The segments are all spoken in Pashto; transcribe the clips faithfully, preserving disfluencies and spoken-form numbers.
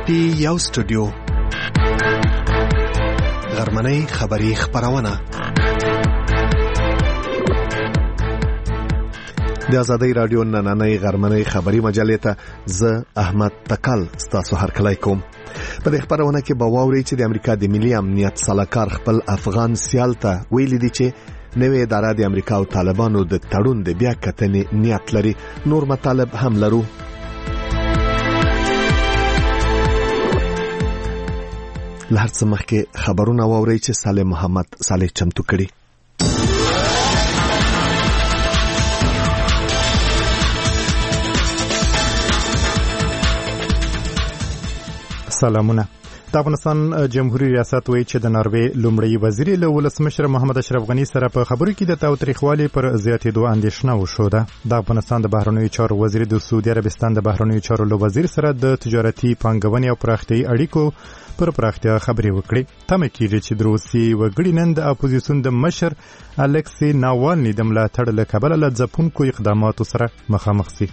پی یو سټوډیو غرمنۍ خبری خبرونه د ازادۍ رادیو نننۍ غرمنۍ خبری مجلې ته زه احمد تکل ستاسو هرکلی کوم. په دې خبرونه کې به واورئ چې د امریکا د ملي امنیت سلاکار خپل افغان سیال ته ویلي دي چې نوې اداره د امریکا او طالبانو د تړون د بیا کتنې نیت لري. نور مطالب هم لرو. لهر څه مخکې خبرونه واورئ چې صالح محمد صالح چمتو کړي. سلامونه. د افغانستان جمهوریت ریاست وایي چې د ناروې لومړی وزیر له ولسمشر محمد اشرف غنی سره په خبرو کې د تاوتریخوالي پر زیاتېدو اندېښنه وښوده. د افغانستان د بهرنیو چارو وزیر د سعودي عربستان د بهرنیو چارو له وزیر سره د تجارتي پانګونې او پراختیايي اړیکو پر پراختیا خبرې وکړې. تمه کېږي چې د روسیې وګړي نن د اپوزیسیون د مشر الکسی ناوالني د ملاتړ له کبله له ځپونکو اقداماتو سره مخامخ شي.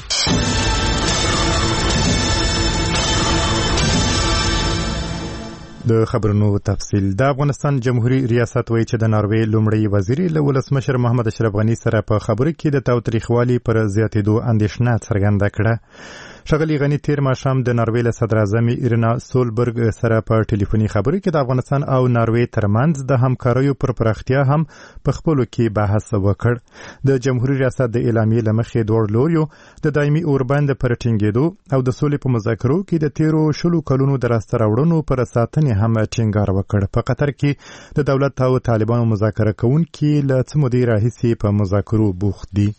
د خبرونو تفصیل. د افغانستان جمهوریت ریاست وایي چې د ناروې لومړی وزیر له ولسمشر محمد اشرف غنی سره په خبرو کې د تاوتریخوالي پر زیاتېدو اندېښنه څرګنده کړه. ښاغلي غنی تیر ماښام د ناروې له صدر اعظم ایرنا سولبرګ سره په ټلیفوني خبرو کې د افغانستان او ناروې ترمنځ د همکاریو پر پراختیا هم په خپلو کې بحث وکړ. د جمهوریت ریاست د اعلامیې له مخې دواړو لوریو د دایمي اوربند پر ټینګېدو او د سولې په مذاکرو کې د تیرو شلو کلونو د راسته راوړنو پر ساتنې هم ټینګار وکړ. په قطر کې د دولت او طالبانو مذاکره کوونکي له څه مودې راهیسې په مذاکرو بوخت دي.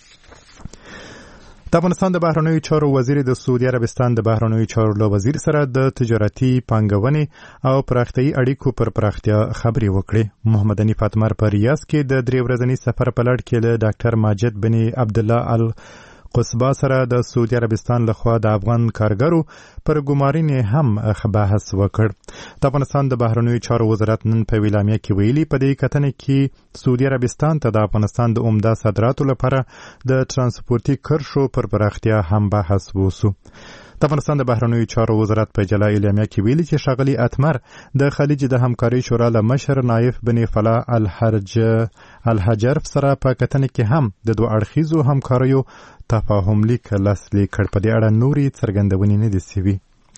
د افغانستان د بهرنیو چارو وزیر د سعودي عربستان د بهرنیو چارو له وزیر سره د تجارتي پانګونې او پراختیايي اړیکو پر پراختیا خبرې وکړې. محمد حنیف اتمر په ریاض کې د درې ورځني سفر په لړ کې له ډاکټر ماجد بن عبدالله ال قصبا سره د سعودي عربستان لخوا د افغان کارګرو پر ګمارنې هم بحث وکړ. د افغانستان د بهرنیو چارو وزارت نن په اعلامیه کې ویلي په دې کتنه کې سعودي عربستان ته د افغانستان د عمده صادراتو لپاره د ترانسپورتي کرښو پر پراختیا هم بحث وسو. د افغانستان د بهرنیو چارو وزارت په جلا اعلامیه کې ویلي چې ښاغلي اتمر د خلیج د همکارۍ شورا له مشر نایف بن فلاح الحرج الحجرف سره په کتنه کې هم د دوه اړخیزو همکاریو تفاهم لیک لاسلیک کړ. په دې اړه نورې څرګندونې نه دي شوي.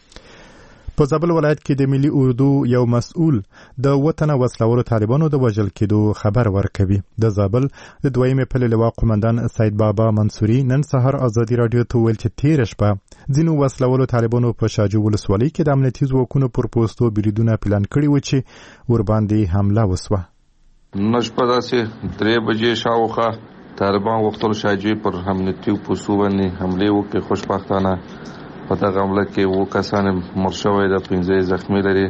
په زابل ولایت کې د ملي اردو یو مسؤل د وطن وسلوالو طالبانو د وژل کېدو خبر ورکوي. د زابل د دویمې پلې لواء قومندان سید بابا منصوري نن سهار ازادي رادیو ته ویل چې تېره شپه ځینو وسلوالو طالبانو په شاجو ولسوالۍ کې د امنیتي ځواکونو پر پوستو بریدونه پلان کړي و چې ورباندې حمله وسوه. نن شپه داسې درې بجې شاوخوا طالبان غوښتل شاجوی پر امنیتي پوستو باندې حملې وکړي. خوشبختانه په دغه حمله کې اووه کسان مړه شوي دي، پنځه زخمي لري.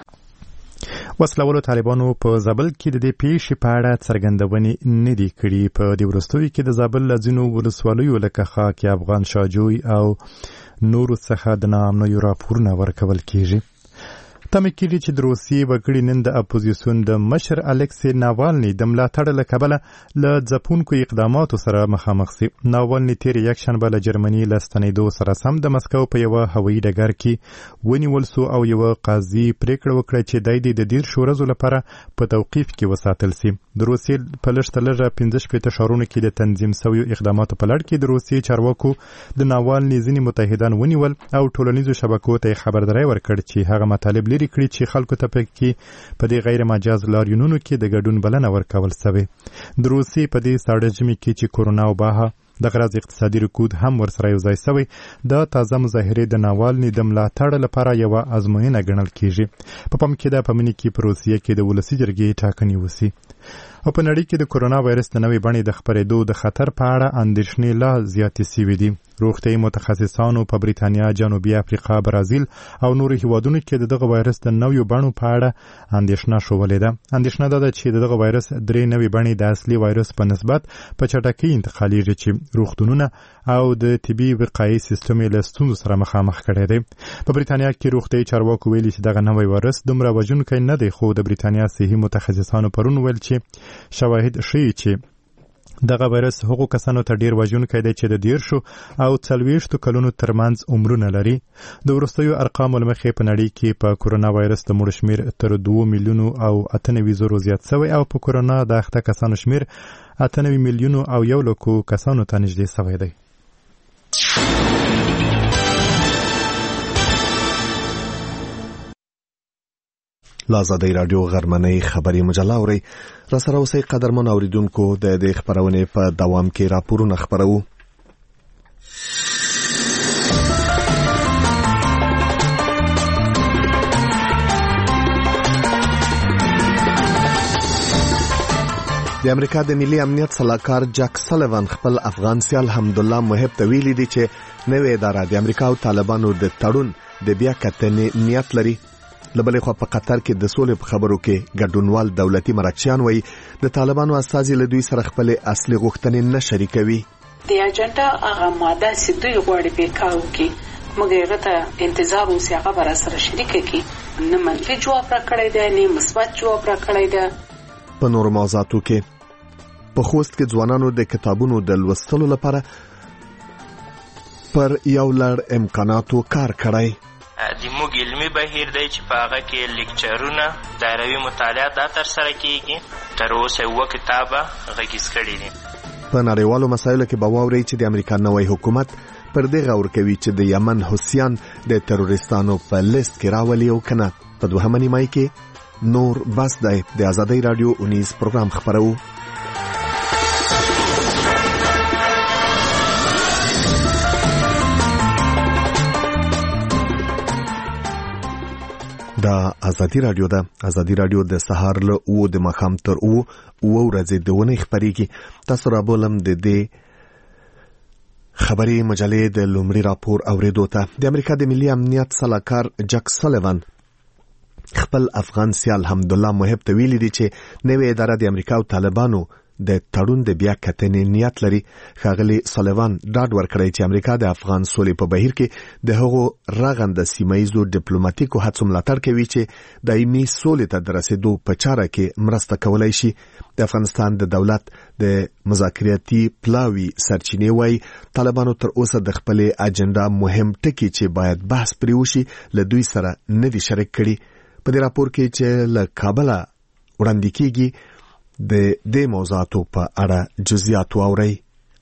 وسلوالو طالبانو په زابل کې د دې پیښې په اړه څرګندونې نه دي کړي. په دې وروستیو کې د زابل له ځینو ولسوالیو لکه خاک افغان شاجوی او نورو څخه د ناامنیو راپورونه ورکول کېږي. تمه کېږي چې د روسیې وګړي نن د اپوزیسیون د مشر الکسی ناوالني د ملاتړ له کبله له ځپونکو اقداماتو سره مخامخ شي. ناوالني تېره یکشنبه له جرمني له ستنېدو سره سم د مسکو په یوه هوایي ډګر کې ونیول سو او یوه قاضي پریکړه وکړه چې دی دې د دېرشو ورځو لپاره په توقیف کې وساتل شي. د روسیې په لږ تر لږه پنځه شپېته ښارونو کې د تنظیم شویو اقداماتو په لړ کې د روسیې چارواکو د ناوالني ځینې متحدان ونیول او ټولنیزو شبکو ته خبرداری ورکړ چې هغه مطالب لري کړي چې خلکو ته پکې په دې غیر مجاز لاریونونو کې د ګډون بلنه ورکول شوې. د روسیې په دې ساړه ژمي کې چې کورونا وبا د غرض اقتصادي رکود هم ورسره یو ځای شوی، د تازه مظاهرې د ناوالني د ملاتړ لپاره یوه ازموینه ګڼل کېږي. په پام کې ده په مني کې په روسیې کې د ولسي جرګې ټاکنې وسي. او په نړۍ کې د کورونا وایرس د نوې بڼې د خپرېدو د خطر په اړه اندېښنې لا زیاتې شوې دي. روغتیايي متخصصانو په بریتانیا، جنوبي افریقا، برازیل او نورو هیوادونو کې د دغه وایرس د نویو بڼو په اړه اندېښنه شولې ده. اندېښنه دا ده چې دغه وایرس درې نوې بڼې د اصلي وایرس په نسبت په چټکۍ انتقالېږي چې روغتونونه او د طبي وقایي سیستم یې له ستونزو سره مخامخ کړی دی. په بریتانیا کې روغتیايي چارواکو ویلي چې دغه نوی وایرس دومره وژونکی نه دی، خو د بریتانیا صحي متخصصانو پرون ویل چې شواهد ښیي چې دغه وایرس هغو کسانو ته ډیر وژونکی دی چې د دیرشو او څلوېښتو کلونو ترمنځ عمرونه لري. د وروستیو ارقامو له مخې په نړۍ کې په کورونا وایرس د مړو شمیر تر دوه میلیونو او اته نوي زرو زیات شوی او په کورونا د اخته کسانو شمیر اته نوي میلیونو او یو لکو کسانو ته نږدې شوی دی. لازادی رادیو غرمنۍ خبری مجله اوري. را سره اوسئ قدرمن اوریدونکو، د دې خبرونې په دوام کې راپورونه خبرو. د امریکا د ملي امنیت صلاحکار جک سلیوان خپل افغان سیال حمدالله محب ته ویلي دي چې نوې اداره د امریکا او طالبانو د تړون د بیا کتنې نیت لري. لبلې خو په قطر کې د سولې په خبرو کې ګډونوال دولتي مرچیان وایي د طالبانو استازي له دوی سره خپل اصلي غوښتنې نه شریکوي. د اجنډا هغه ماده چې دوی غواړي په کارو کې موږ یې غته انتظار اوسې هغه بر سره شریک کړي، نه منفي جواب راکړی دی نه مثبت جواب راکړی دی. په نورو موضوعاتو کې په خوست کې ځوانانو د کتابونو د لوستلو لپاره پر یو لړ امکاناتو کار کړی. د موږ علمي بهیر دی چې په هغه کې لیکچرونه دایروي مطالعات دا ترسره کیږي. تر اوسه یو کتابه غږیز کړی دی. په نړیوالو مسایلو کې به واورئ چې د امریکا نوی حکومت پر دې غور کوي چې د یمن حوثیان د تروریستانو په لیست کې راولي او کنه. په دوهمه نیمایي کې نور بس دی. د آزادۍ رادیو اونیز پروګرام خبرو. دا آزادی رادیو ده. آزادی رادیو د سهار له او د مخام تر او او ورځې د ونه خبريږي. تاسو را بولم د دې خبري مجلې د لومړي راپور اوریدو ته. د امریکا د ملي امنیت صلاحکار جک سلیوان خپل افغان سیال حمدالله محب ته ویلي دي چې نوې اداره د امریکا او طالبانو د تړون د بیا کتنې نیت لري. ښاغلي سلیوان ډاډ ورکړی چې امریکا د افغان سولې په بهیر کې د هغو رغنده سیمایزو ډیپلوماټیکو هڅو ملاتړ کوي چې دایمي سولې ته د رسیدو په چاره کې مرسته کولای شي. د افغانستان د دولت د مذاکراتي پلاوي سرچینې وایي طالبانو تر اوسه د خپل اجنډا مهم ټکي چې باید بحث پرې وشي له دوی سره نه دي شریک کړي. په دې راپور کې چې له کابل وړاندې کیږي د دې موضوعاتو په اړه جزئیات واورئ.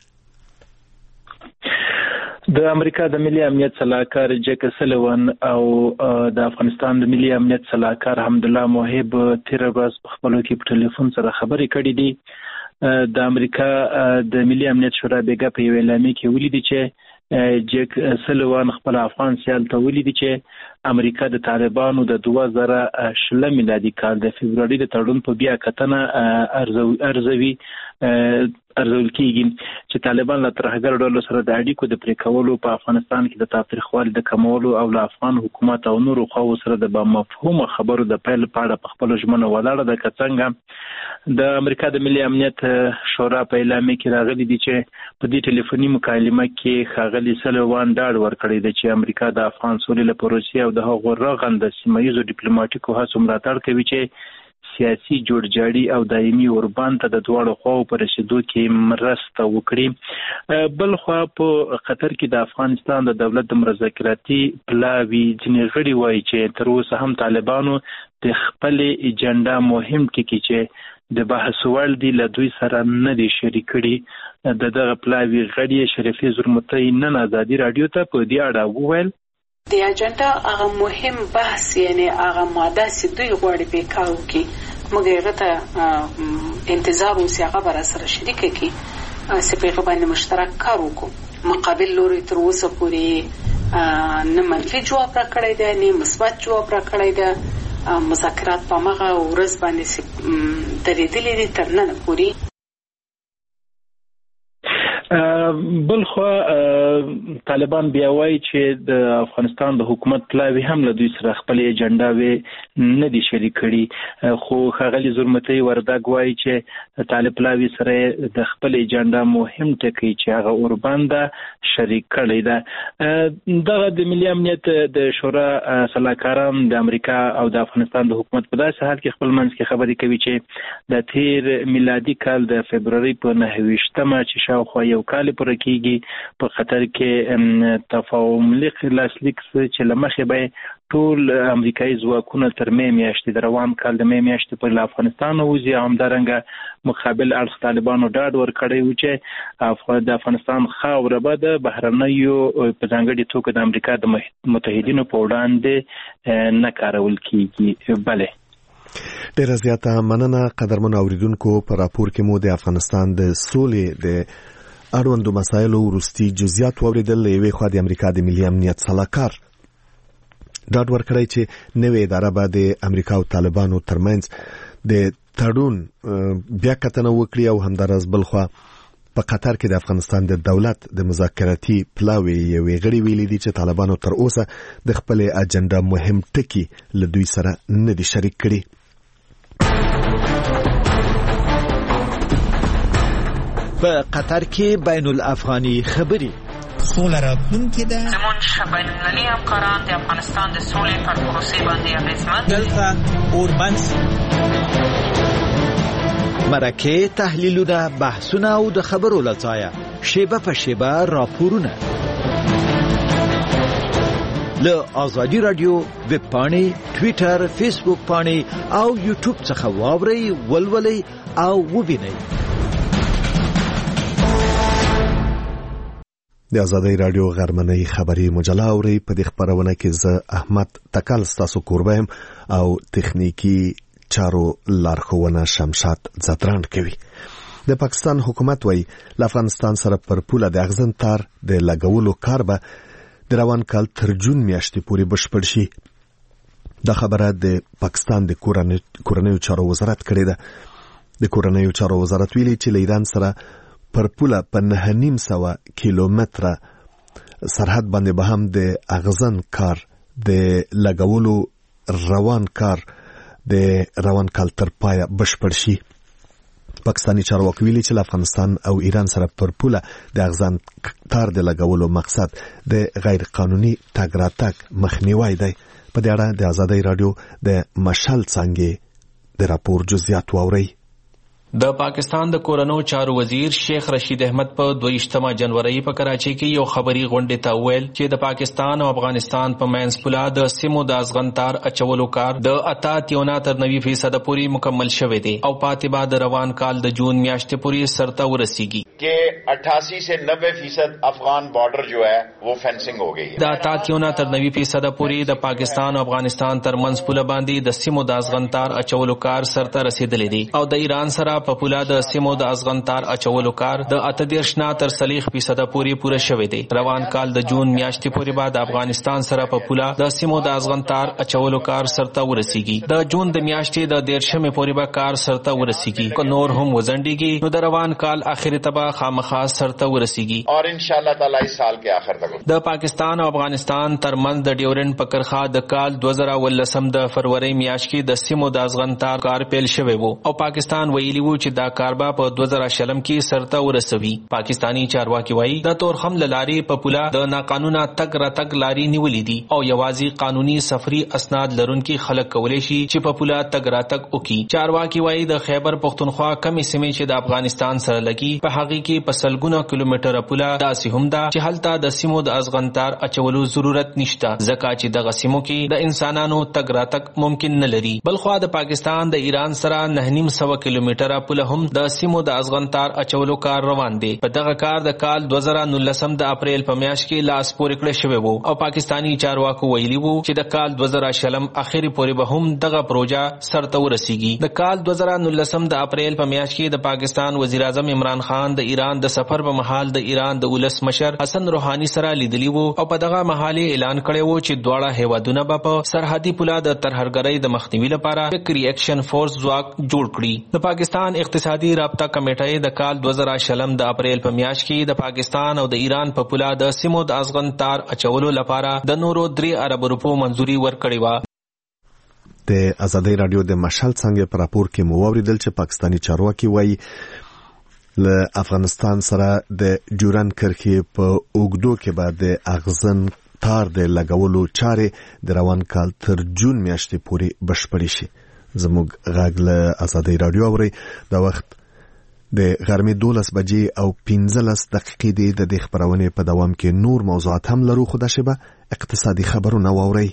د امریکا د ملي امنیت صلاحکار جک سلیوان او د افغانستان د ملي امنیت صلاحکار حمدالله محب تیر ورځ په خپلو کې په ټلیفون سره خبرې کړې دي. د امریکا د ملي امنیت شورا بیګا په یو اعلامیه کې ولیدي چې جک سلیوان خپل افغان سیال ته ولیدي چې امریکا د طالبانو د دوه زره شل میلادي کال د فبرवरी د تړون په بیا کتنه ارزوي ارزول کیږي چې طالبان له ترهګر ډلو سره د اړیکو د پرې کولو په افغانستان کې د تاریخوالي د کمولو او له افغان حکومت او نورو خواو سره د مفهومه خبرو د پیل پاړه په خپل ژمنه ولاړه ده. کڅنګ د امریکا د ملي امنیت شورا په اعلامیه کې راغلي دي چې په دې ټلیفوني مکالمه کې ښاغلي سلیوان ډاډ ورکړی دی چې امریکا د افغان سولې لپاره روسیه او د هغو رغنده سیمایزو ډیپلوماټیکو هڅو ملاتړ کوي چې سیاسي جوړجاړي او دایمي اوربان ته د دواړو خواو په رسیدو کې مرسته وکړي. بل خوا په قطر کې د افغانستان د دولت د مذاکراتي پلاوي ځینې غړي وایي چې تر اوسه هم طالبانو د خپل اجنډا مهم ټکي چې د بحث وړ دي له دوی سره نه دي شریک کړي. د دغه پلاوي غړي شریفي زرمتي نن آزادي رادیو ته په دې اړه وویل د اجنډا هغه مهم بحث یعنی هغه ماده چې دوی غواړي په کارو کې موږ یې غته انتظار اوسې هغه بر سره شریک کړي چې په باندې مشترک کار وکړو. مقابل لوري تر اوسه پورې نه منفي جواب راکړی دی نه مثبت جواب راکړی دی. مذاکرات په مغه ورځ باندې درېدلې دي تر نن پورې. بل خو طالبان بیا وایي چې د افغانستان د حکومت پلاوی هم له دوی سره خپل ایجنډاوي نه دي شریک کړي، خو ښاغلي زرمتي وردګ وایي چې طالب پلاوی سره د خپل ایجنډا مهم ټکی چې هغه اوربنده شریک کړی ده. دغه د ملي امنیت د شورا سلاکاران د امریکا او د افغانستان د حکومت په داسې حال کې خپل منځ کې خبرې کوي چې د تیر میلادي کال د فبرवरी په نهه ویشتمه چې شاوخوا یو کال پوره کېږي په قطر کې تفاهم لیک لاسلیک چې له مخې به ټول امریکایي ځواکونه تر مې میاشتې د روان کال د مې میاشتې په افغانستان وځي، همدارنګه مقابل اړخ طالبانو ډاډ ورکړی و چې د افغانستان خاوره به د بهرنیو په ځانګړي توګه د امریکا د متحدینو په وړاندې نه کارول کېږي. بله ډیره زیاته مننه قدرمن اوریدونکو. په راپور کې مو د افغانستان د سولې د اړوندو مسایلو وروستي جزئیات واوریدل. یوې خوا د امریکا د ملي امنیت سلاکار ډاډ ورکړی چې نوې اداره به د امریکا او طالبانو ترمنځ د تړون بیا کتنه وکړي او همداراز بل خوا په قطر کې د افغانستان د دولت د مذاکراتي پلاوی یوې غړي ویلي دي چې طالبانو تر اوسه د خپل اجنډا مهم ټکي له دوی سره نه دي شریک کړي. په قطر کې بین الافغاني خبري سوله راتلونکې ده. زموږ بین المللي همکاران د افغانستان د سولې پر پروسې باندې اغېزمن دلته اوربند مرکه تحلیلونه بحثونه او د خبرو لځایه شیبه په شیبه راپورونه له آزادی رادیو ویب پاڼې، ټویټر، فیسبوک پاڼې او یوټیوب څخه واورئ، ولولئ او ووینئ. د آزادی رادیو غرمنۍ خبری مجله اوري. په دې خبرونه کې زه احمد تکل ستاسو کوربه يم او تخنیکی چارو لارښوونه شمشاد زدران کوي. د پاکستان حکومت وایي له افغانستان سره پر پوله د اغزن تار د لګولو کار به د روان کال تر جون میاشتې پورې بشپړ شي. دا خبره د پاکستان د کورنیو چارو وزارت کړې ده. د کورنیو چارو وزارت ویلي چې له ایران سره پر پوله په نهه نیم سوه کیلومتره سرحد باندې به هم د اغزن کار د لګولو روان کار د روان کال تر پایه بشپړ شي. پاکستانی چارواکي ویلي چې افغانستان او ایران سره پر پوله د اغزن تار د لګولو مقصد د غیر قانوني تګ راتګ مخنیوی دی. په دې اړه د آزادۍ رادیو د مشال څنګه د راپور جزئیات واوري. د پاکستان د کورنو چارو وزیر شیخ رشید احمد په دویشتمه جنوري په کراچۍ کې یو خبري غونډه ته ویل چې د پاکستان او افغانستان په منځ پوله د سیمو د ازغنتار اچولو کار د اته تیونه تر نوي فیصد پورې مکمل شوی دی او پاتې بعد روان کال د جون میاشتې پورې سرته ورسیږي کہ اٹھاسی سے نوے فیصد افغان بارڈر جو ہے وہ فینسنگ ہو گئی ہے. د اته تیونه تر نوي فیصد پورې د پاکستان او افغانستان تر منځ پوله باندې د سیمو د ازغنتار اچولو کار سرته رسیدلی دی او د ایران سره په پوله د سیمو د ازغنتار اچولو کار د اته دیرش نه تر څلوېښت فیصد پورې پوره شوی دی. روان کال د جون میاشتې پورې بعد افغانستان سره په پوله د سیمو د ازغنتار اچولو کار سرته ورسیږي. د جون د میاشتې د دیرشمې پورې به کار سرته ورسیږي. که نور هم وزنډیږي نو د روان کال اخر ته به خامخا سرته ورسیږي اور ان شاء الله تعالی اس سال کې اخر تک. د پاکستان او افغانستان ترمنځ د ډیورنډ په کرښه د کال دوه زره ولسم د فروری میاشت کې د سیمو د ازغنتار کار پیل شوی وو او پاکستان ویلی وو چې دا کار به په دوه زره شلم کې سرته ورسوي. پاکستانی چارواکي وایي د تورخم لاري په پوله د ناقانونه تګ راتګ لاري نیولې دي او یوازې قانوني سفري اسناد لرونکي خلک کولای شي چې په پوله تګ راتګ وکړي. چارواکي وایي د خیبر پختونخوا کمې سیمې چې د افغانستان سره لګي په هغه کې په سلګونه کیلومتره پوله داسې هم ده چې هلته د سیمو د ازغنتار اچولو ضرورت نشته ځکه چې دغه سیمو کې د انسانانو تګ راتګ ممکن نه لري. بلخوا د پاکستان د ایران سره نه نیم سوه کیلومتره پوله هم د سیمو د ازغنتار اچولو کار روان دی. په دغه کار د کال دوه زره نولسم د اپریل په میاشت کې لاس پورې کړی شوی وو او پاکستانی چارواکو ویلي وو چې د کال دوه زره شلم اخري پورې به هم دغه پروژه سرته ورسیږي. د کال دوه زره نولسم د اپریل په میاشت کې د پاکستان وزیر اعظم عمران خان د د ایران د سفر په مهال د ایران د ولس مشر حسن روحاني سره لیدلی وو او په دغه مهال اعلان کړی وو چې دواړه هیوادونه به په سرحدي پوله د ترهګرۍ د مخنیوي لپاره کویک ریاکشن فورس ځواک جوړ کړي. د پاکستان اقتصادي رابطه کمیټې د کال دوه زره شلم د اپریل په میاشت کې د پاکستان او د ایران په پوله د سیمو د ازغن تار اچولو لپاره د نورو درې ارب روپو منځوري ورکړې وه. د ازادي رادیو د مشال څنګه پر راپور کې مو اوریدل چې پاکستانی چارواکي وایي له افغانستان سره د جورن کرښې په اوګدو کې به د اغزن تار د لګولو چارې د روان کال تر جون میاشتې پورې بشپړې شي. زموږ غږ له ازادي رادیو اوري د وخت د غرمې دولس بجې او پنځلس دقیقې دی. د دې خبرونې په دوام کې نور موضوعات هم لرو، خو دا شیبه اقتصادي خبرونه واورئ.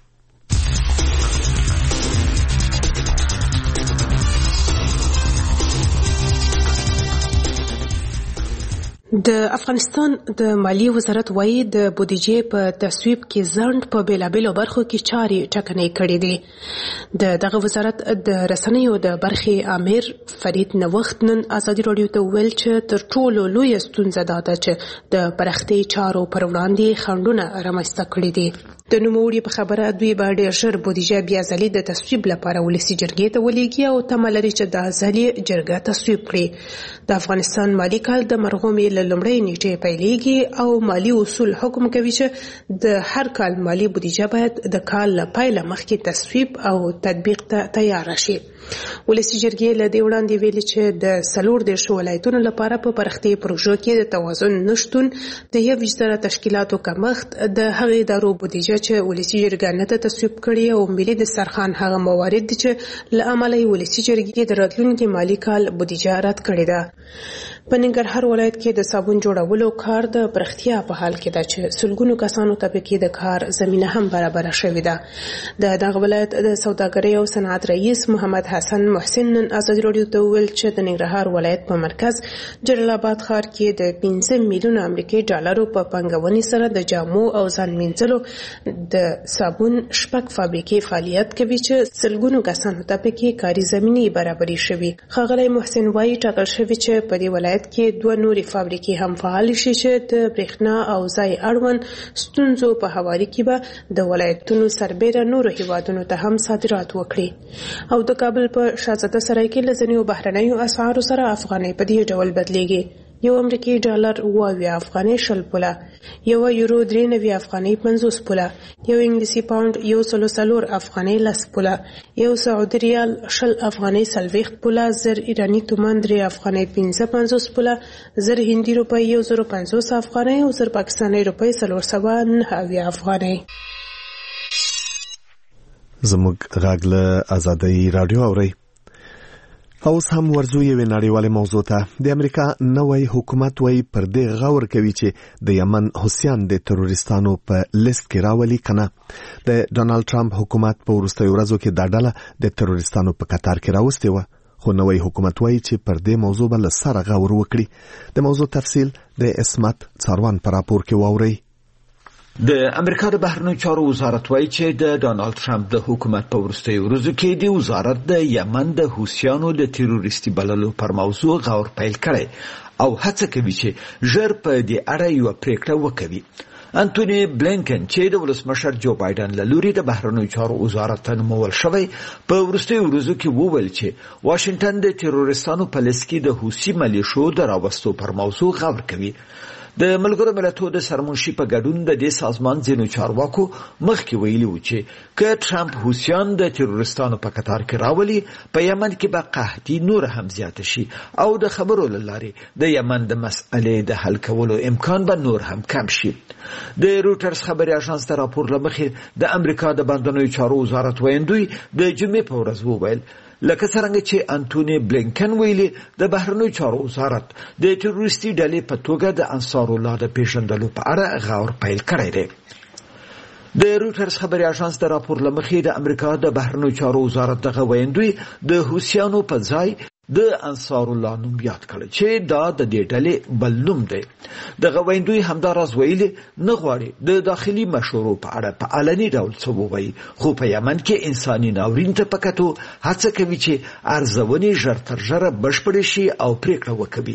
د افغانستان د مالیې وزارت وایي د بودیجې په تصویب کې ځنډ په بیلابیلو برخو کې چارې ټکنۍ کړې دي. د دغه وزارت د رسنیو د برخې امیر فرید نوښت نن ازادي راډیو ته وویل چې تر ټولو لویه ستونزه دا ده چې د پراختیا چارو پر وړاندې خنډونه رامنځته کړي دي. د نوموړي په خبره دوی به ډېر ژر بودیجه بیا ځلې د تصویب لپاره ولسي جرګې ته ولیږي او تمه لري چې دا ځلې جرګه تصویب کړي. د افغانستان مالي کال د مرغومې له لومړۍ نیټې پیلېږي او مالي اصول حکم کوي چې د هر کال مالي بودیجه باید د کال له پیله مخکې تصویب او تطبیق ته تیار شي. ولسي جرګې له دې وړاندې ویلي چې د څلور دېرشو ولایتونو لپاره په پراختیا پروژو کې د توازن نشتون، د یوویشت زره تشکیلاتو کمښت، د هغې ادارو بودیجه چې ولسي جرګه نه ته تصویب کړي او ملي دسترخوان هغه موارد دي چې له امله یې ولسي جرګې د راتلونکي مالي کال بودیجه رد کړې ده. په ننګرهار ولایت کې د صابون جوړولو کار د پراختیا په حال کې ده چې سلګونو کسانو ته پکې د کار زمینه هم برابره شوې ده. د دغه ولایت د سوداګرۍ او صنعت رئیس محمد حسن محسن نن ازادي راډیو ته وویل چې د ننګرهار ولایت په مرکز جلال آباد ښار کې د پنځه میلیونه امریکایي ډالرو په پانګونې سره د جامو او ځان مینځلو د صابون شپږ فابریکې فعالیت کوي چې سلګونو کسانو ته پکې کاري زمینې برابرې شوې. ښاغلی محسن وایي ټاکل شوي چې په دې ولایت کې دوه نورې فابریکې هم فعال شي چې د برېښنا او ځای اړوند ستونزو په هواري کې به د ولایتونو سربیره نورو هیوادونو ته هم صادرات وکړي. او د کابل په شاهزاده سرای کې له ځینو بهرنیو اسعارو سره افغانۍ په دې ډول بدلیږي. یو امریکایي ډالر اوه اویا افغانۍ شل پوله، یو یورو درې نوي افغانۍ پنځوس پوله، یو انګلیسي پاونډ یو سلو څلور افغانۍ لس پوله، یو سعودي ریال شل افغانۍ څلوېښت پوله، زر ایراني تومان درې افغانۍ پنځه پنځوس پوله، زر هندي روپۍ یو زرو پنځوس افغانۍ او زر پاکستاني روپۍ څلور سوه نهه اویا افغانۍ. زموږ غږ له ازادي راډیو اورئ. اوس هم ورځو یوې نړیوالې موضوع ته. د امریکا نوی حکومت وایي پر دې غور کوي چې د یمن حوثیان د تروریستانو په لیست کې راولي کنه. د ډونالد ټرمپ حکومت په وروستیو ورځو کې دا ډله د تروریستانو په قطار کې راوستې وه، خو نوی حکومت وایي چې پر دې موضوع به له سره غور وکړي. د موضوع تفصیل د اسمت څاروان په راپور کې واورئ. د امریکا د بهرنیو چارو وزارت وایي چې د ډونالد ټرمپ د حکومت په وروستیو ورځو کې د وزارت د یمن د حوثیانو د تروریستي بللو پر موضوع غور پیل کړی او هڅه کوي چې ژر په دې اړه یوه پریکړه وکړي. انټونی بلینکن چې د ولسمشر جو بایدن له لوري د بهرنیو چارو وزارت ته نومول شوی په وروستیو ورځو کې وویل چې واشنګټن د تروریستانو په لیست کې د حوثي ملیشو د راوستو پر موضوع غور کوي. د ملګرو ملتونو د سرمنشي په ګډون د دې سازمان ځینو چارواکو مخکې ویلي و چې که ټرمپ حوثیان د تروریستانو په قطار کې راولي په یمن کې به قحطي نور هم زیاته شي او د خبرو له لارې د یمن د مسئلې د حل کولو امکان به نور هم کم شي. د روټرز خبري اژانس د راپور له مخې د امریکا د بهرنیو چارو وزارت ویندوی د جمعې په ورځ وویل لکه څرنګه چې انټونی بلینکن ویلي د بهرنیو چارو وزارت د تروریستي ډلې په توګه د انصار الله د پیژندلو په اړه غور پیل کړی دی. د روټرز خبري اژانس د راپور له مخې د امریکا د بهرنیو چارو وزارت دغه ویندوی د حوثیانو په ځای د انصار الله نوم یاد کړی چې دا د دې ډلې بل نوم دی. دغه ویندوی همداراز ویلي نه غواړي د داخلي مشورو په اړه په علني ډول څه ووایي، خو په یمن کې انساني ناورین ته په کتو هڅه کوي چې ارزونې ژر تر ژره بشپړې شي او پریکړه وکړي.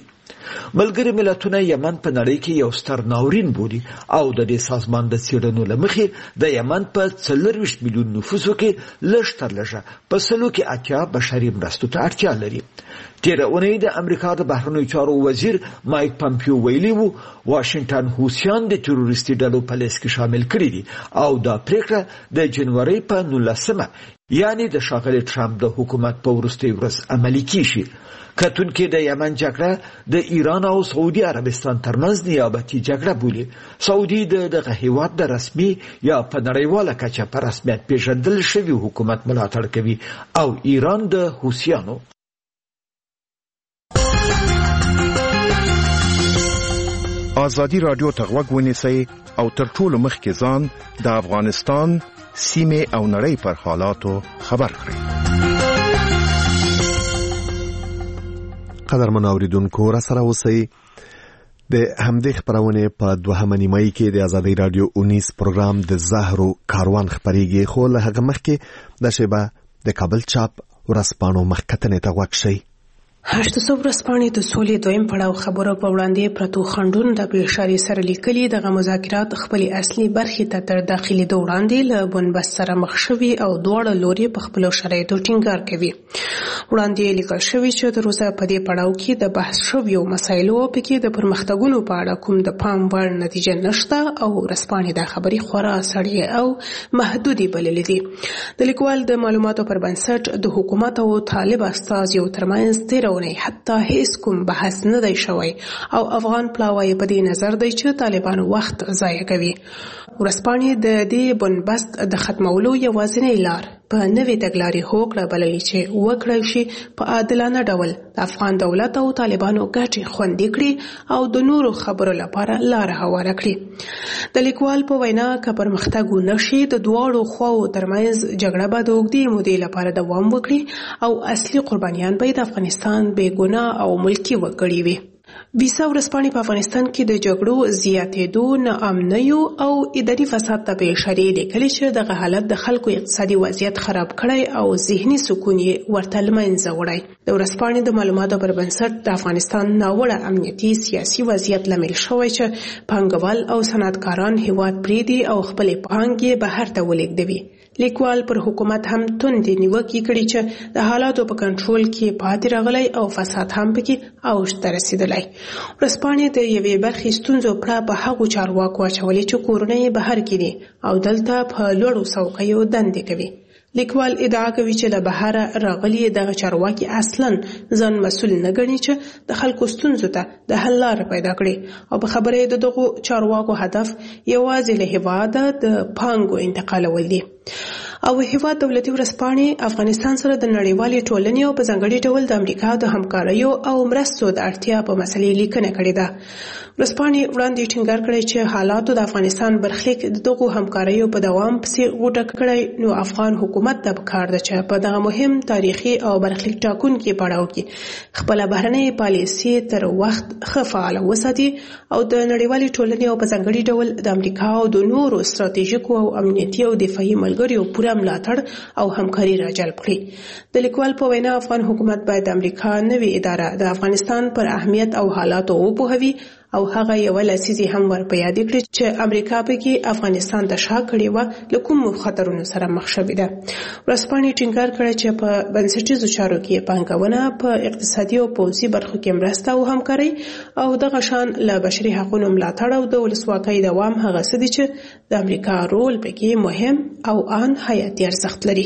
ملګري ملتونه یمن په نړۍ کې یو ستر ناورین بولي او د دې سازمان د څېړنو له مخې د یمن په څلورویشت میلیون نفوسو کې لږ تر لږه په سلو کې اتیا بشري مرستو ته اړتیا لري. تېره اونۍ د امریکا د بهرنیو چارو وزیر مایک پامپیو ویلي وو واشنگټن حوثیان د تروریستي ډلو په لیست کې شامل کړي دي او دا پریکړه د جنوري په نولسمه یعنی د ښاغلي ټرمپ د حکومت په وروستۍ ورځ عملي کیږي. کتونکي د یمن جګړه د ایران او سعودي عربستان ترمنځ نیابتي جګړه بولي. سعودي د دغه هیواد د رسمي یا په نړیواله کچه په رسمیت پیژندل شوي حکومت ملاتړ کوي او ایران د حوثیانو. آزادی رادیو ته غوږ ونیسئ او تر ټولو مخکې ځان د افغانستان سیمې او نړۍ پر حالاتو خبر کړئ. قدرمن اوریدونکو را سره اوسئ. د همدې خبرونه په دوهمه نیمایي کې د آزادی رادیو اونیس پروګرام د زهرو کاروان خبريږي، خو له هغه مخکې د شیبه د کابل چاپ ورسپانو مخکتنې ته غوږ شئ. هشت سو ورځپاڼې د سولې دویم پړاو خبرو په وړاندې پرتو خندون د بشاري سره لیکلي دغه مذاکرات خپل اصلي برخې ته تر داخلي د وړاندې له بنبست سره مخ شوي او دواړه لوري په خپل شرایطو ټینګار کوي. وړاندې لیکل شوی چې د روسا په دې پړاو کې د بحث شویو مسایلو په کې د پرمختګونو په اړه کوم د پام وړ نتیجه نشته او ورځپاڼې د خبري خورا سړې او محدودي بللې دي. د لیکوال د معلوماتو پر بنسټ د حکومت او طالب استازیو ترمنځ تیر حتی هیڅ کوم بحث نه دی شوی او افغان پلاوی په دې نظر دی چې طالبانو وخت ضایع کوي. ورځپاڼې د دې بنبست د ختمولو یوازینۍ لار په نوې تګلارې هوکړه بللې چې وکړای شي په عادلانه ډول د افغان دولت او طالبانو ګټې خوندي کړي او د نورو خبرو لپاره لار هواره کړي. د لیکوال په وینا که پرمختګ ونشي د دواړو خواو ترمنځ جګړه به د اوږدې مودې لپاره دوام وکړي او اصلي قربانیان به د افغانستان بې ګناه او ملکي وګړي وي. ویسا ورځپاڼې په افغانستان کې د جګړو زیاتېدو، ناامنیو او اداري فساد ته په اشاره لیکلي چې دغه حالت د خلکو اقتصادي وضعیت خراب کړی او ذهني سکون یې ورته له منځه وړی. د ورځپاڼې د معلوماتو پر بنسټ د افغانستان ناوړه امنیتي سیاسي وضعیت لامل شوی چې پانګوال او صنعتکاران هیواد پرېږدي او خپلې پانګې بهر ته ولېږدوي. لیکوال پر حکومت هم توندې نیوکې کړي چې د حالاتو په کنټرول کې پاتې راغلی او فساد هم پکې اوج ته رسېدلی. ورځپاڼې د یوې برخې ستونزو پړه په هغو چارواکو اچولې چې کورونه یې بهر کې دي او دلته په لوړو څوکیو دندې کوي. لیکوال ادعا کوي چې له بهره راغلي دغه چارواکي اصلاً ځان مسؤل نه ګڼي چې د خلکو ستونزو ته د حل لاره پیدا کړي او په خبره د دغو چارواکو هدف یوازې له هېواده د پانګو انتقالول دي. او هیواد دولتي ورځپاڼې افغانستان سره د نړیوالې ټولنې او په ځانګړي ډول د امریکا د همکاریو او مرستو د اړتیا په مسلې لیکنه کړې ده. ورځپاڼې وړاندې ټینګار کړی چې حالاتو د افغانستان برخلیک د دغو همکاریو په دوام پسې غوټه کړی، نو افغان حکومت ته پکار ده چې په دغه مهم تاریخي او برخلیک ټاکونکي پړاو کې خپله بهرنۍ پالیسي تر وخت ښه فعاله وساتي او د نړیوالې ټولنې او په ځانګړي ډول د امریکا او د نورو ستراتیژیکو او امنیتي او دفاعي ملګریو پوره ملاتړ او همکاري راجلب کړي. د لیکوال په وینا افغان حکومت باید د امریکا نوې اداره د افغانستان پر اهمیت او حالاتو وپوهوي او هغه یو لسیزه هم ور په یاد کړي چې امریکا پکې افغانستان ته شا کړی و له کوم خطرونو سره مخ شوې ده. ورځپاڼې ټینګار کړی چې په بنسټیزو چارو کې پانګونه، په اقتصادي او پوځي برخو کې مرسته او همکاري او دغه شان له بشري حقوقو ملاتړ او د ولسواکۍ دوام هغه څه دي چې د امریکا رول پکې مهم او ان حیاتي ارزښت لري.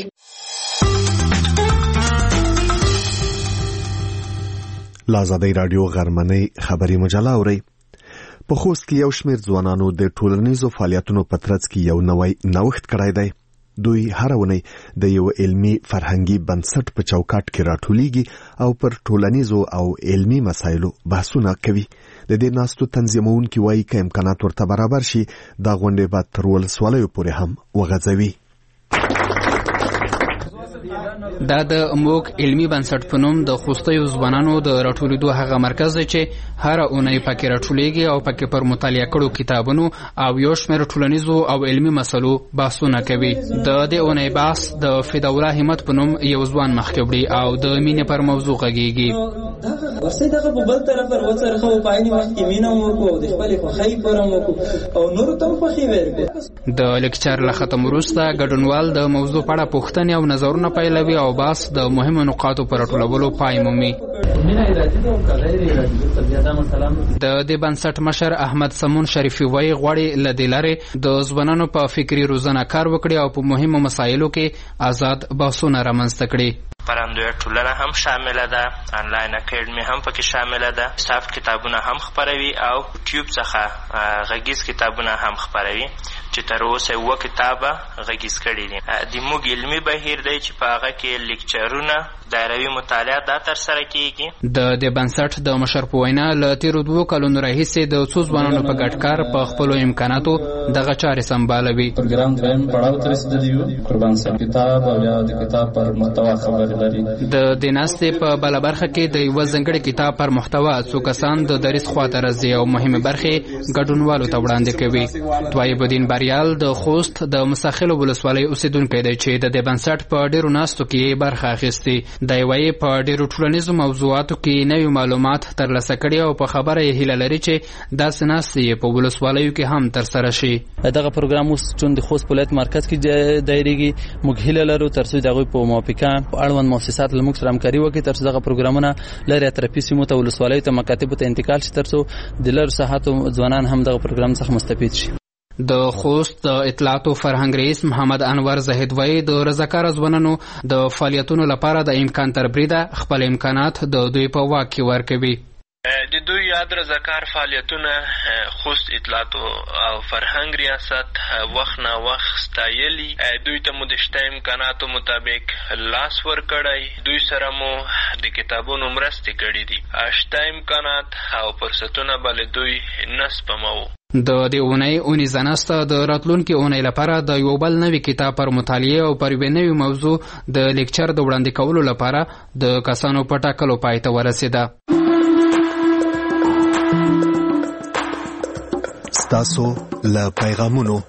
لازادی رادیو غرمنۍ خبري مجله اوري. په خوست کې یو شمېر ځوانانو د ټولنیزو فعالیتونو په ترڅ کې یو نوی نوښت کړی دی. دوی هر ونی د یو علمي فرهنګي بنسټ په چوکاټ کې راټولېږي او پر ټولنیزو او علمي مسایلو بحثونه کوي. د دې ناستو تنظیمونکي وایي که امکانات ورته برابر شي دا غونډې به تر ولسوالیو پورې هم وغځوي. دا د موږ علمي بنسټ په نوم د خوستیو ځوانانو د راټولېدو هغه مرکز دی چې هر اونۍ پکې راټولېږي او پکې پر مطالعه کړو کتابونو او یو شمېر ټولنیزو او علمي مسلو بحثونه کوي. د دې اونۍ بحث د فداءالله همت په نوم یو ځوان مخکې وړي او د مینې پر موضوع غږیږي. ورسې دغه په بل طرف پر وڅرخه او په عین وخت کې مینه وکړو او د خپلې خوښۍ پوره وکړو او نورو ته هم خوښي ورکړو. د لیکچر له ختم وروسته ګډونوال د موضوع په اړه پوښتنې او نظرونه پیلوي او بحث د مهمو نقاطو پر راټولولو پای مومي. د دې بنسټ مشر احمد سمون شریفي وایي غواړي له دې لارې د ځوانانو په فکري روزنه کار وکړي او په مهمو مسایلو کې آزاد بحثونه رامنځته کړي. پرندوی ټولنه هم شامله ده، انلاین اکیډمي هم پکې شامله ده، صاف کتابونه هم خپروي او یوټیوب څخه غږیز کتابونه هم خپروي چې تر اوسه اووه کتابه غږیز کړي دي. د موږ علمي بهیر دی چې په هغه کې لیکچرونه دایروي مطالعه دا ترسره کیږي. د دې بنسټ د مشر په وینا له تیرو دوو کلونو راهیسې د څو ځوانانو په ګډ کار په خپلو امکاناتو دغه چارې سمبالوي. پروګرام دریم پړاو ته رسېدلی یو قربان صاحب کتاب او یا د کتاب پر محتوا خبرې لري. د دې ناستې په بله برخه کې د یوه ځانګړي کتاب پر محتوا څو کسان د دریځ خواته راځي او مهمې برخې ګډونوالو ته وړاندې کوي. طیب الدین بریال د خوست د مساخلو ولسوالۍ اوسیدونکی دی چې د دې بنسټ په ډېرو ناستو کې برخه اخیستې. دی وایي په ډېرو ټولنیزو موضوعاتو کې نوي معلومات ترلاسه کړي او په خبره یې هیله لري چې داسې ناستې په ولسوالیو کې هم ترسره شي. دغه پروګرام اوس چون د خوست ولایت مرکز کې دایریږي، موږ هیله لرو تر څو د هغوی په موافقه اړوند مؤسسات له موږ سره همکاري وکړي تر څو دغه پروګرامونه لرې اطرافي سیمو ته ولسوالیو ته مکاتبو ته انتقال شي تر څو د لرو ساحاتو ځوانان هم دغه پروګرام څخه مستفید شي. د خوست د اطلاعات او فرهنګ رئیس محمد انور زاهد وایي د رضاکاره ځوانانو د فعالیتونو لپاره د امکان تر بریده خپل امکانات د دوی په واک کې ورکوي. د دوی یاد رضاکار فعالیتونه خوست اطلاعات او فرهنګ ریاست وخت نه وخت ستایلي. دوی ته مو د شته امکاناتو مطابق لاس ورکړی، دوی سره مو د کتابونو مرستې کړي دي. شته امکانات او فرصتونه به له دوی نه سپموو. د دې اونۍ اونیزه ناسته د راتلونکي اونۍ لپاره د یو بل نوي کتاب پر مطالعه او پر یوې نوې موضوع د لیکچر د وړاندې کولو لپاره د کسانو په ټاکلو پای ته ورسېده. ستاسو له پیغامونو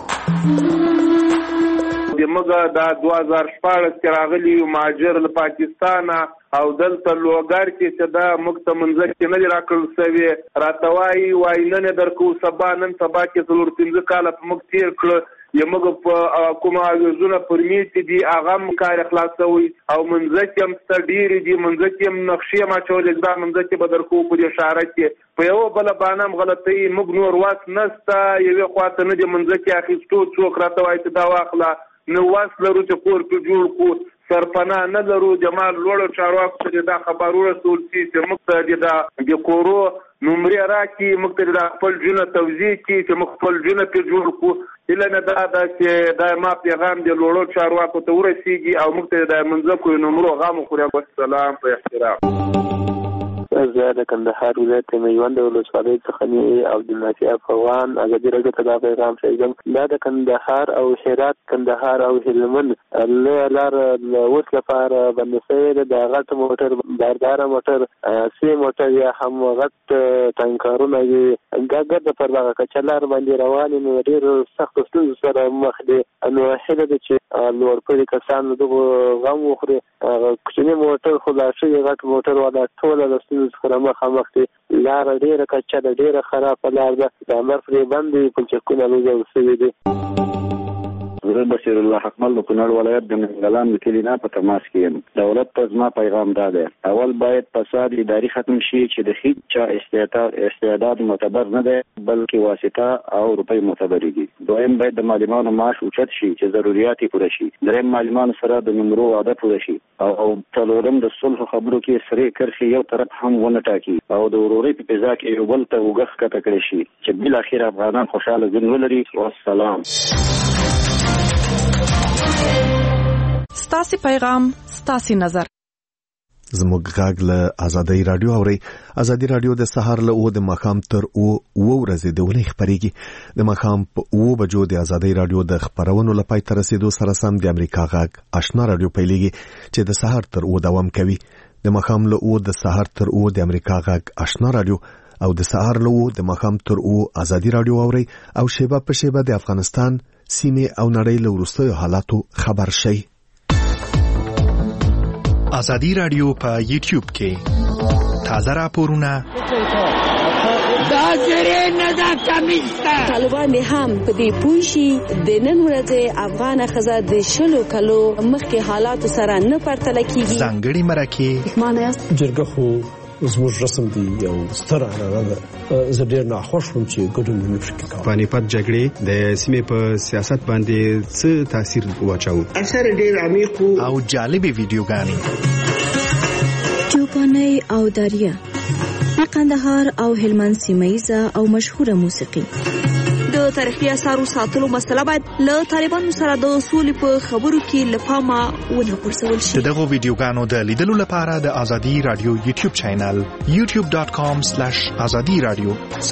موږ دا دوه هزار شپاړس کې راغلي یو مهاجر له پاکستانه او دلته لوګر کې چې دا موږ ته منځ کې نه دي راکړل سوي، راته وایي وایي نن یې درکو سبا، نن سبا کې څلور پنځه کاله په موږ تېر کړه. یموږ په کومه اویزونه پرمیټ دي هغه هم کار خلاصوي او منځ کې هم سته ډېرې دي، منځ کې هم نقشې هم اچولې دا منځ کې به درکو په دې اشاره کې په یوه بله بانه هم غلطۍ موږ نور واس نسته، یوې خوا ته نه دي منځ کې اخیستو. څوک راته وایي چې دا واخله، نه واس لرو چې کور کې جوړ کړو، سرپناه نه لرو. جمال لوړو چارواکو ته دا خبر ورسول شي چې موږ ته د کورو نمرې راکړي، موږ ته د خپل ژوند توضیح کړي چې موږ خپل ژوند پرې جوړ کړو. هیله نه دا ده چې دا ما پیغام د لوړو چارواکو ته ورسیږي او موږ ته د منځکو نمرو غم وخوري. والسلام په احترام. زه د کندهار ولایت میوند ولسوالۍ څخه نی عبدالنافع افغان ازادي راډیو ته دا پیغام شریکوم. دا د کندهار او هرات، کندهار او هلمند لویه لار اوس لپاره بنده شوې ده. د غټ موټر، بارداره موټر، سي موټر یا هم غټ ټانکرونه یې ګګر پر دغه کچه لار باندې روان نو ډېر سختو ستونزو سره مخ دي. نو هیله ده چې لوړپوړي کسان دغه غم وخوري. کوچني موټر خو لا شوي، غټ موټر والا ټوله د ستونزو څخه مخامخ دي. لاره ډېره کچه ده، ډېره خرابه لار ده، د امر پرې بند دي، پلچکونه لوځول شوي دي. زه بشیر الله حکمل د کونړ ولایت د منګلان د کلینا په تماس کې یم. دولت ته زما پیغام دا دی، اول باید فساد اداري ختم شي چې د هیڅ چا استعداد استعداد معتبر نه دی بلکې واسطه او روپۍ معتبرې دي. دویم باید د معلمانو معاش اوچت شي چې ضروريات یې پوره شي. دریم معلمانو سره د نمرو وعده پوره شي او څلورم د صلح خبرو کې سرې کرښې یو طرف هم ونه ټاکي او د ورورۍ په فضا کې یو بل ته اوږه ښکته کړی شي چې بالاخره افغانان خوشحاله ژوند ولري. والسلام. ستاسې پیغام، ستاسې نظر. زموږ غږ له ازادي رادیو اوري. ازادي رادیو د سهار له او د مخام تر او او ورځې د ونې خبريږي. د مخام په او بجو د ازادي رادیو د خبرونو لپاره تر رسیدو سره سم د امریکا غږ آشنا رادیو پیلېږي چې د سهار تر او دوام کوي. د مخام له او د سهار تر او د امریکا غږ آشنا رادیو او د سهار له او د مخام تر او ازادي رادیو اوري او شیبه په شیبه د افغانستان سیمه او نړۍ له وروستیو حالاتو خبر شي. ازادي رادیو په یوټیوب کې تازه راپورونه دا زری نه دا کمیسته طالبان هم په دې پوښي د نن ورځې افغان خزه د شلو کلو مخکې حالات سره نه پرتل کیږي. ځانګړي مرکه معنی جرګه خو زموږ رسم دی او ستر عنعنه ده. زه ډېر ناخوښ وم چې ګډون مې پکې کاوه. پانیپت جګړې د سیمې په سیاست باندې څه تاثیر واچاوه؟ اثر ډېر عمیق او جالبې ویډیوګانې چوپاني او داریا د قندهار او هلمند سیمه او مشهوره موسیقي. د تاریخي اثارو ساتلو مسله باید له طالبانو سره د اصول په خبرو کې لپاره ونه غورځول شي. دغه ویډیوګانو د لیدلو لپاره د ازادي رادیو یوټیوب چینل یوټیوب ډاټ کام سلیش ازادي رادیو